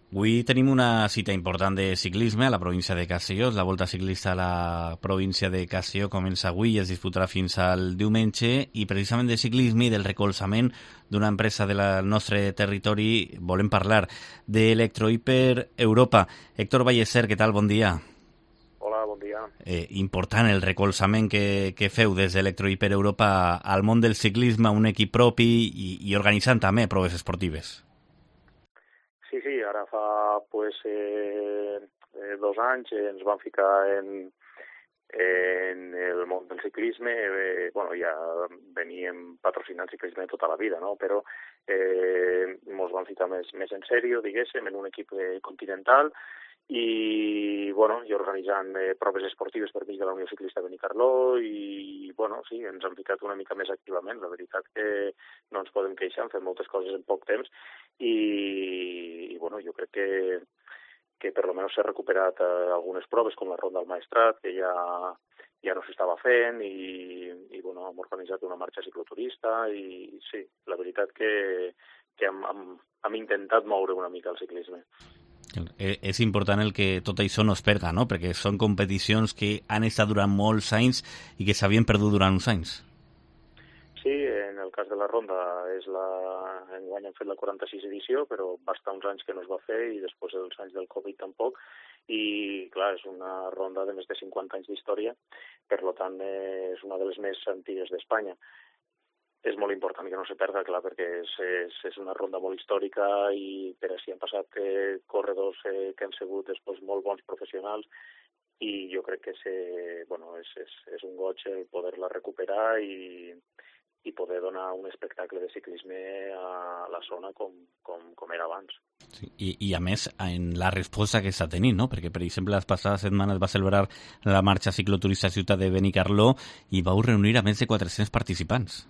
Avui tenim una cita important de ciclisme a la província de Castelló. La Volta Ciclista a la província de Castelló comença avui i es disputarà fins al diumenge, i precisament de ciclisme i del recolzament d'una empresa del nostre territori volem parlar, d'Electrohiper Europa. Héctor Ballester, què tal? Bon dia. Hola, bon dia. Important el recolzament que feu des d'Electrohiper Europa al món del ciclisme, un equip propi i organitzant també proves esportives. Sí, ara fa 2 anys ens vam ficar en el món del ciclisme. Ja veníem patrocinant ciclisme tota la vida, no? Però ens vam ficar més en sèrio, diguéssim, en un equip continental i organitzant proves esportives per mig de la Unió Ciclista Benicarló i, sí, ens hem ficat una mica més activament. La veritat que no ens podem queixar, hem fet moltes coses en poc temps i jo crec que per almenys s'ha recuperat algunes proves, com la Ronda del Maestrat, que ja no s'estava fent i hem organitzat una marxa cicloturista i sí, la veritat que hem intentat moure una mica el ciclisme. És important el que tot això no es perda, no? Perquè són competicions que han estat durant molts anys i que s'havien perdut durant uns anys. Sí, en el cas de la Ronda enguany hem fet la 46 edició, però va estar uns anys que no es va fer i després dels anys del Covid tampoc. I, clar, és una ronda de més de 50 anys d'història, per tant és una de les més antigues d'Espanya. És molt important que no se perda, clar, perquè és una ronda molt històrica i per així han passat corredors que han sigut després molt bons professionals i jo crec que és un goig poder-la recuperar i poder donar un espectacle de ciclisme a la zona com era abans. Sí, i a més, en la resposta que està tenint, no? Perquè, per exemple, les passades setmanes va celebrar la marxa cicloturista Ciutat de Benicarló i vau reunir a més de 400 participants.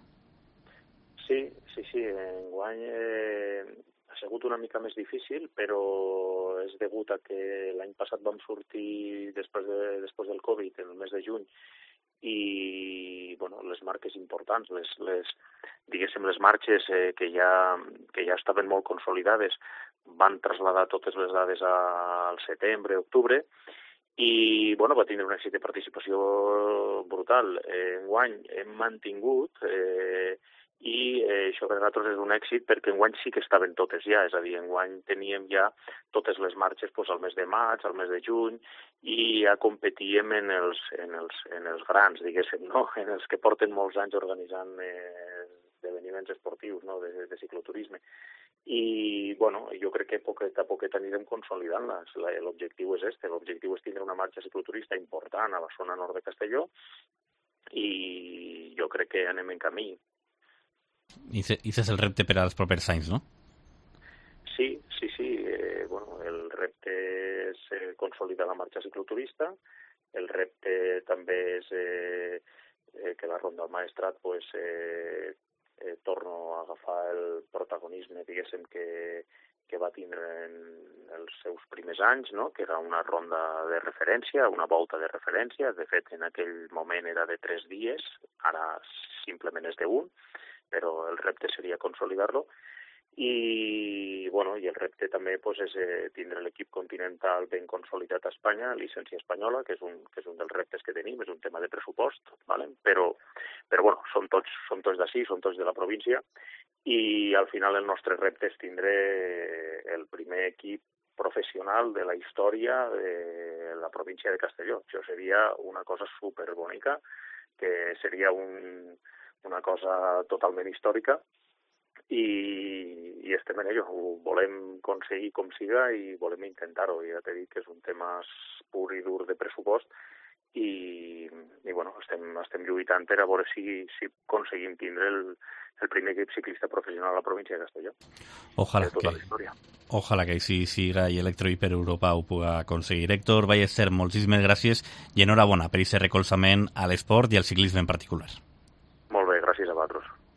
Sí, enguany ha sigut una mica més difícil, però és degut a que l'any passat vam sortir després del Covid, en el mes de juny, i les marques importants, les marxes que ja estaven molt consolidades, van traslladar totes les dades al setembre, octubre, i va tindre un èxit de participació brutal. Enguany hem mantingut i això per nosaltres és un èxit perquè enguany sí que estaven totes ja, és a dir, enguany teníem ja totes les marxes al mes de maig, al mes de juny, i ja competíem en els grans, diguéssim, no? En els que porten molts anys organitzant esdeveniments esportius, no? de cicloturisme. I jo crec que poquet a poquet anirem consolidant-les. L'objectiu és l'objectiu és tindre una marxa cicloturista important a la zona nord de Castelló i jo crec que anem en camí. I aquest és el repte per als propers anys, no? Sí. El repte és consolidar la marxa cicloturista. El repte també és que la Ronda del Maestrat torno a agafar el protagonisme, diguéssim, que va tindre en els seus primers anys, no? Que era una ronda de referència, una volta de referència. De fet, en aquell moment era de 3 dies, ara simplement és d'1, però el repte seria consolidar-lo. I el repte també és tindre l'equip continental ben consolidat a Espanya, llicència espanyola, que és un dels reptes que tenim, és un tema de pressupost, ¿vale? Però som tots d'ací, som tots de la província, i al final el nostre repte és tindre el primer equip professional de la història de la província de Castelló. Això seria una cosa superbonica, que seria una cosa totalment històrica, i estem en ello. Ho volem aconseguir com siga i volem intentar-ho. Ja t'he dit que és un tema pur i dur de pressupost i estem lluitant per a veure si aconseguim tindre el primer equip ciclista professional a la província de Castelló. Ojalà que així siga i Electrohiper Europa ho pugui aconseguir. Héctor Ballester, moltíssimes gràcies i enhorabona per aquest recolzament a l'esport i al ciclisme en particular. Molt bé, gràcies a vosaltres.